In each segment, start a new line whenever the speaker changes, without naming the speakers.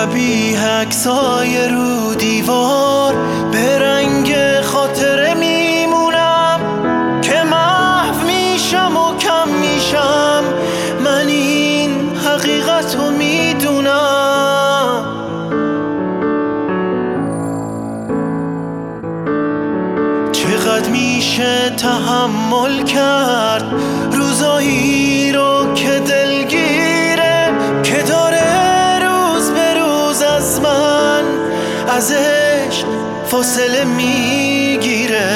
شبیه عکسای رو دیوار به رنگ خاطره میمونم که محو میشم و کم میشم. من این حقیقت رو میدونم. چقدر میشه تحمل کرد روزایی رو که دلگیره، که داره روز به روز از من ازش فاصله میگیره.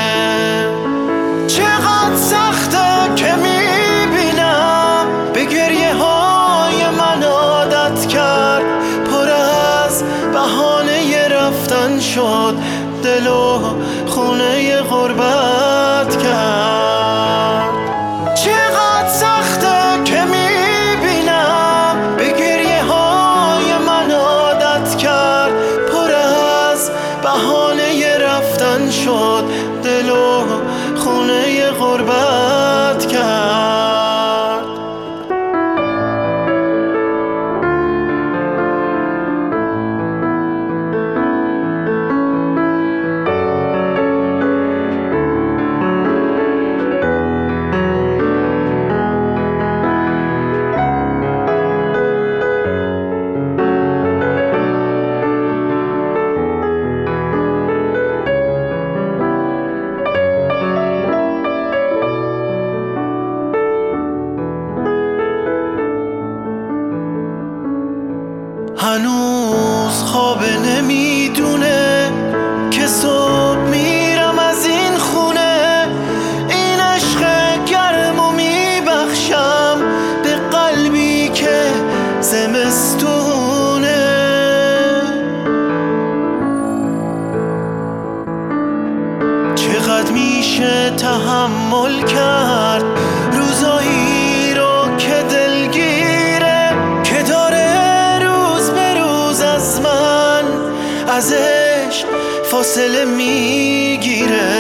چقدر سخته که میبینم به گریه های من عادت کرد، پر از بهانه رفتن شد، دل و خونه غربت کرد. چقدر سخته که میبینم به گریه های من عادت کرد، پر از بهانه رفتن شد، دل و خونه غربت کرد. هنوز خواب نمیدونه که صبح میرم از این خونه، این عشق گرمو میبخشم به قلبی که زمستونه. چقدر میشه تحمل کرد روزایی رو که دلگیره، که داره ازش فاصله میگیره.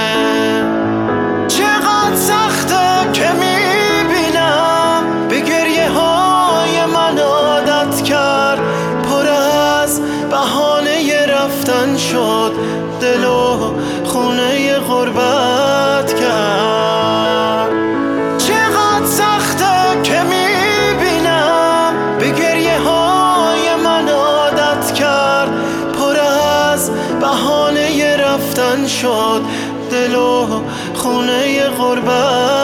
چقدر سخته که میبینم به گریه های من عادت کرد، پر از بهانه رفتن شد، دل و خونه غربت کرد. چقدر سخته که میبینم به گریه های من عادت کرد، پر از بهانه رفتن شد، دل و خونه غربت